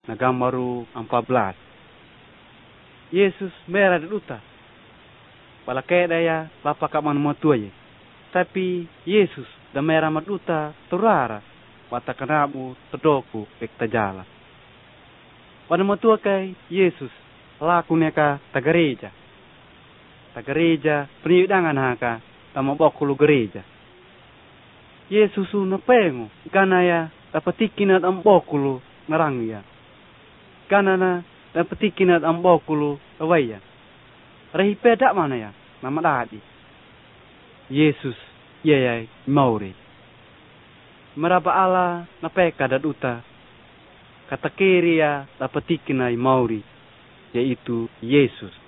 gambaru 14. Yesus merah duta. Pala daya lapa kaman matua ye. Tapi Yesus da merah maduta turara wata kanabu tedoku pek tajala. Pada matua kai Yesus laku neka tagareja. Tagareja peniudangan haka tama bokulu gereja. Yesus na pengu ganaya dapatikinat ambokulu narangya. Ganana dapatikinat ambokulu awaya. Rahi pedak mana ya? Nama dadi. Yesus yayai mauri. Meraba ala napeka daduta. Kata kiri ya dapatikinai mauri. Yaitu Yesus.